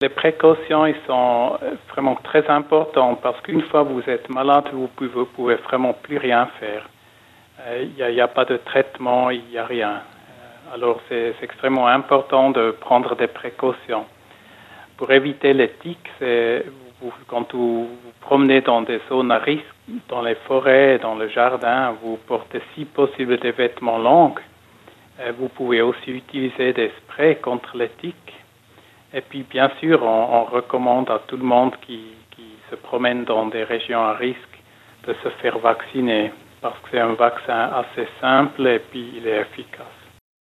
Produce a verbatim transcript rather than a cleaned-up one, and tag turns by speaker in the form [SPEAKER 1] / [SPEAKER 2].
[SPEAKER 1] Les précautions ils sont vraiment très importantes parce qu'une fois que vous êtes malade, vous pouvez, vous pouvez vraiment plus rien faire. Il euh, n'y a, a pas de traitement, il n'y a rien. Euh, alors c'est, c'est extrêmement important de prendre des précautions. Pour éviter les tiques, c'est, vous, quand vous vous promenez dans des zones à risque, dans les forêts, dans le jardin, vous portez si possible des vêtements longs. Euh, vous pouvez aussi utiliser des sprays contre les tiques. Et puis, bien sûr, on, on recommande à tout le monde qui, qui se promène dans des régions à risque de se faire vacciner parce que c'est un vaccin assez simple et puis il est efficace.